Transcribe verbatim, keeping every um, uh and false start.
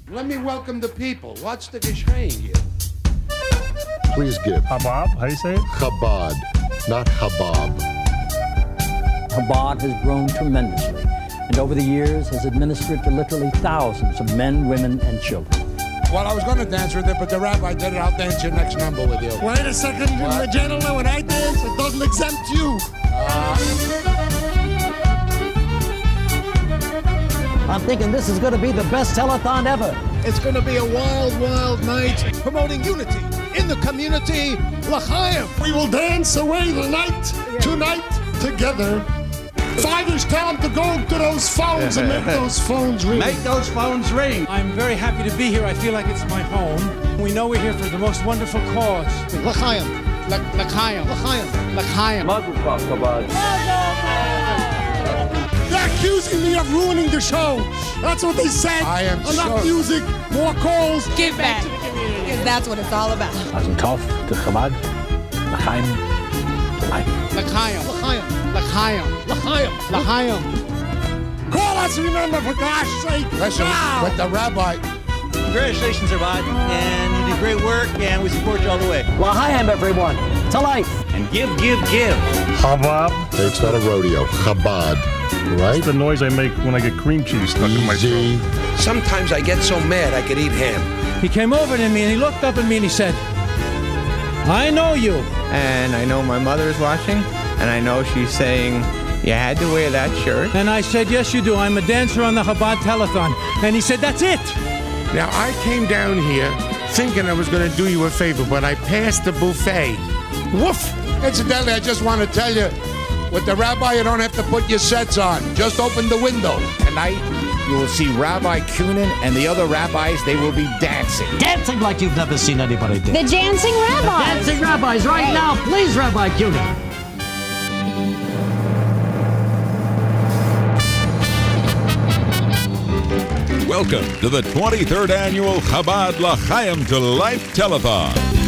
Let me welcome the people. What's the geschrei here? Please give. Habab? How do you say it? Chabad, not Habab. Chabad has grown tremendously, and over the years has administered to literally thousands of men, women, and children. Well, I was going to dance with it, but the rabbi did it. I'll dance your next number with you. Wait a second, What? gentlemen. When I dance, it doesn't exempt you. I'm thinking this is going to be the best telethon ever. It's going to be a wild, wild night promoting unity in the community. L'chaim. We will dance away the night tonight together. Fighters tell them to go to those phones and make those phones ring. Make those phones ring. I'm very happy to be here. I feel like it's my home. We know we're here for the most wonderful cause. L'chaim. L'chaim. L'chaim. L'chaim. Mazel tov, Chabad. They're accusing me of ruining the show. That's what they said. I am Enough so- music, more calls. Give back. Because that's what it's all about. Mazel tov to Chabad, L'chaim, to life. L'chaim. L'chaim. L'chaim. L'chaim. L'chaim. Call us, remember, for gosh sake. Listen, Now. with the rabbi. Congratulations, Chabad. And you do great work, and we support you all the way. L'chaim, everyone, to life. And give, give, give. Habab? Hey, it's not a rodeo. Chabad, right? That's the noise I make when I get cream cheese stuck in my Easy. throat. Sometimes I get so mad I could eat ham. He came over to me and he looked up at me and he said, I know you. And I know my mother is watching, and I know she's saying, you had to wear that shirt. And I said, yes, you do. I'm a dancer on the Chabad telethon. And he said, that's it. Now, I came down here thinking I was going to do you a favor, but I passed the buffet. Woof! Incidentally, I just want to tell you, with the rabbi, you don't have to put your sets on. Just open the window. Tonight, you will see Rabbi Kunin and the other rabbis. They will be dancing. Dancing like you've never seen anybody dance. The Dancing Rabbi. Dancing rabbis right now, please, Rabbi Kunin. Welcome to the twenty-third Annual Chabad L'chaim to Life Telethon.